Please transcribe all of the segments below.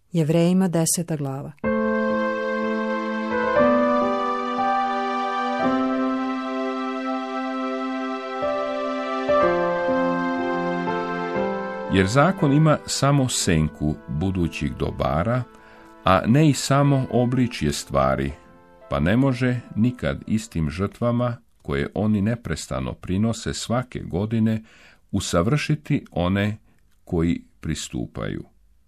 Jevrejima 10. glava. Jer zakon ima samo senku budućih dobara, a ne i samo obličje stvari, pa ne može nikad istim žrtvama, koje oni neprestano prinose svake godine, usavršiti one koji pristupaju.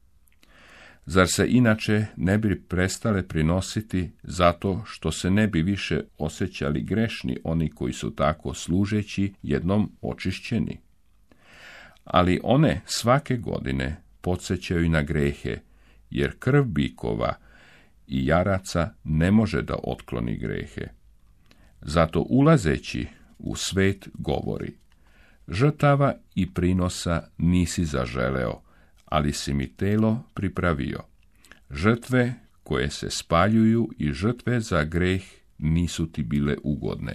Zar se inače ne bi prestale prinositi zato što se ne bi više osjećali grešni oni koji su tako služeći jednom očišćeni? Ali one svake godine podsjećaju na grehe, jer krv bikova i jaraca ne može da otkloni grehe. Zato ulazeći u svet govori: žrtava i prinosa nisi zaželeo, ali si mi telo pripravio. Žrtve koje se spaljuju i žrtve za greh nisu ti bile ugodne.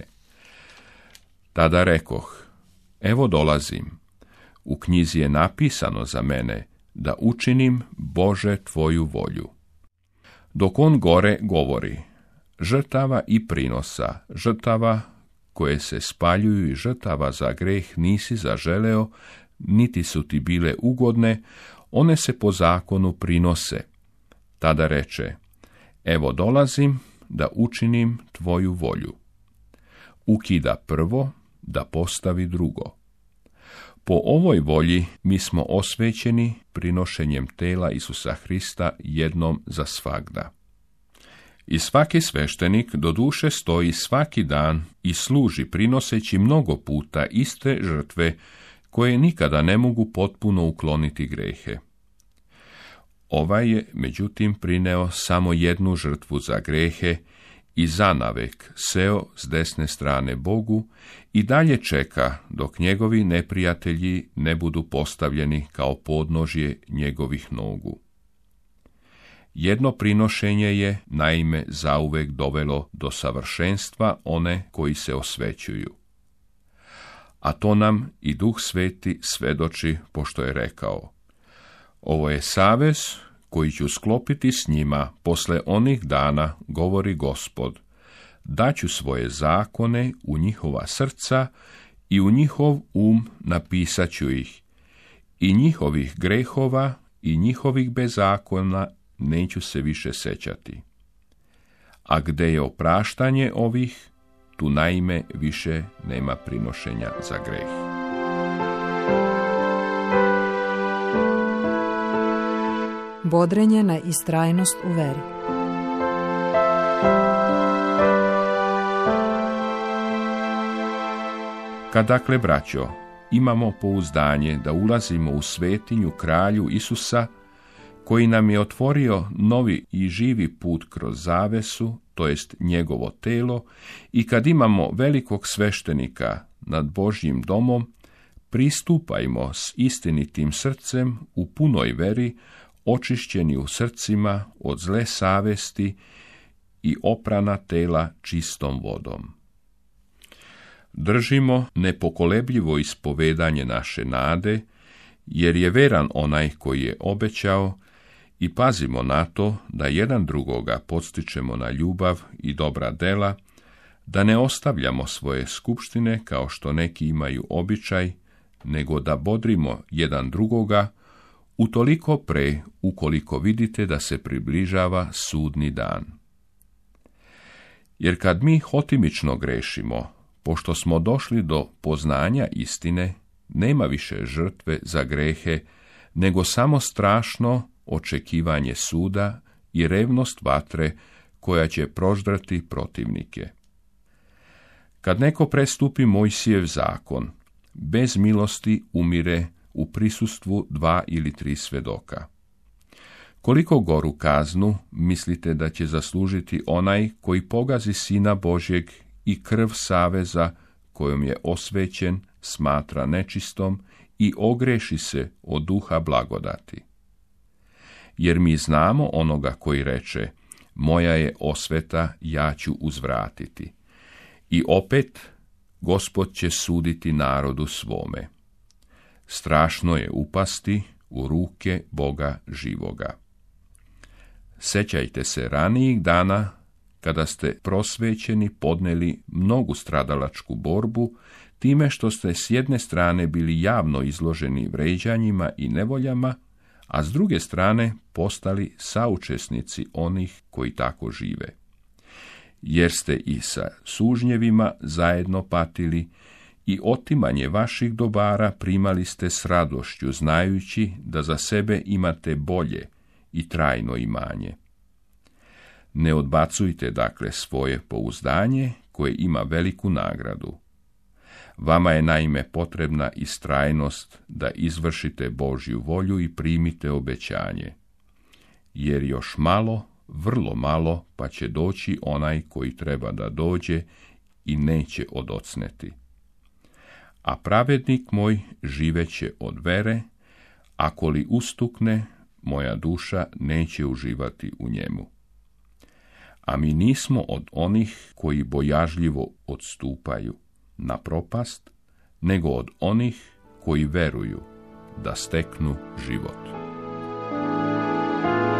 Tada rekoh: evo dolazim. U knjizi je napisano za mene da učinim, Bože, tvoju volju. Dok on gore govori: žrtava i prinosa, žrtava koje se spaljuju i žrtava za greh nisi zaželeo, niti su ti bile ugodne, one se po zakonu prinose. Tada reče: evo dolazim da učinim tvoju volju. Ukida prvo, da postavi drugo. Po ovoj volji mi smo osvećeni prinošenjem tela Isusa Hrista jednom za svagda. I svaki sveštenik doduše stoji svaki dan i služi prinoseći mnogo puta iste žrtve koje nikada ne mogu potpuno ukloniti grehe. Ovaj je, međutim, prineo samo jednu žrtvu za grehe i zanavek seo s desne strane Bogu i dalje čeka dok njegovi neprijatelji ne budu postavljeni kao podnožje njegovih nogu. Jedno prinošenje je, naime, zauvek dovelo do savršenstva one koji se osvećuju. A to nam i Duh Sveti svedoči, pošto je rekao: ovo je savez koji ću sklopiti s njima posle onih dana, govori Gospod. Daću svoje zakone u njihova srca i u njihov napisat ću ih. I njihovih grehova i njihovih bezakona neću se više sećati. A gde je opraštanje ovih, tu naime više nema prinošenja za greh. Bodrenje na istrajnost u veri. Kad dakle, braćo, imamo pouzdanje da ulazimo u svetinju kralju Isusa, koji nam je otvorio novi i živi put kroz zavesu, to jest njegovo telo, i kad imamo velikog sveštenika nad Božjim domom, pristupajmo s istinitim srcem u punoj veri, očišćeni u srcima od zle savesti i oprana tela čistom vodom. Držimo nepokolebljivo ispovedanje naše nade, jer je veran onaj koji je obećao, i pazimo na to da jedan drugoga podstičemo na ljubav i dobra dela, da ne ostavljamo svoje skupštine kao što neki imaju običaj, nego da bodrimo jedan drugoga, utoliko pre ukoliko vidite da se približava sudni dan. Jer kad mi hotimično grešimo, pošto smo došli do poznanja istine, nema više žrtve za grehe, nego samo strašno očekivanje suda i revnost vatre koja će proždrati protivnike. Kad neko prestupi Mojsijev zakon, bez milosti umire u prisustvu 2 ili 3 svedoka. Koliko goru kaznu mislite da će zaslužiti onaj koji pogazi Sina Božjeg i krv saveza kojom je osvećen smatra nečistom i ogreši se od duha blagodati? Jer mi znamo onoga koji reče: moja je osveta, ja ću uzvratiti. I opet, Gospod će suditi narodu svome. Strašno je upasti u ruke Boga živoga. Sećajte se ranijih dana, kada ste prosvećeni podneli mnogu stradalačku borbu, time što ste s jedne strane bili javno izloženi vređanjima i nevoljama, a s druge strane postali saučesnici onih koji tako žive. Jer ste i sa sužnjevima zajedno patili i otimanje vaših dobara primali ste s radošću, znajući da za sebe imate bolje i trajno imanje. Ne odbacujte dakle svoje pouzdanje koje ima veliku nagradu. Vama je naime potrebna istrajnost da izvršite Božju volju i primite obećanje. Jer još malo, vrlo malo, pa će doći onaj koji treba da dođe i neće odocneti. A pravednik moj živeće od vere, ako li ustukne, moja duša neće uživati u njemu. A mi nismo od onih koji bojažljivo odstupaju na propast, nego od onih koji veruju da steknu život.